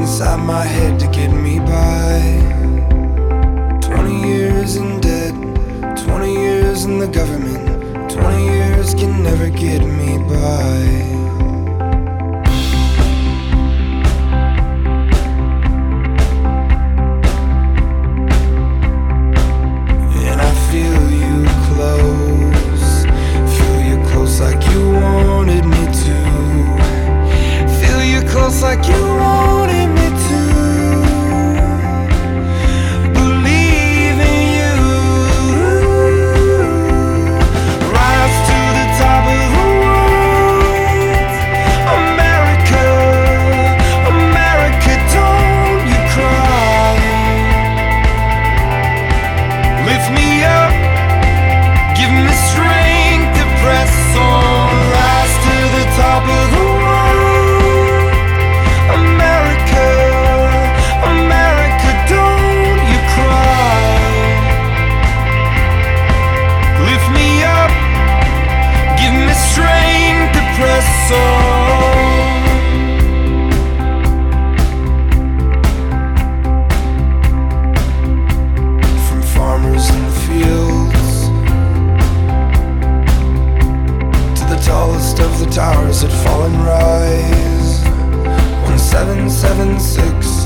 inside my head to get me by. 20 years in debt, 20 years in the government, 20 years can never get me by. Like you wanted me to, feel you close like you wanted me to, believe in you, rise to the top of the world. America, America, don't you cry. Lift me up, give me strength to press on, rise to the top of the world. America, America, don't you cry. Lift me up, give me strength to press on. From farmers in the fields to the tallest of the towers that fall and rise. 1776